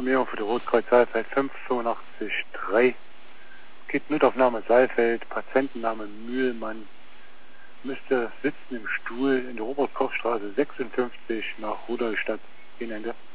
Alarmierung für die Rotkreuz Saalfeld 585-3. Geht Notaufnahme Saalfeld, Patientenname Mühlmann. Müsste sitzen im Stuhl in der Robert-Koch-Straße 56 nach Rudolstadt. Ende.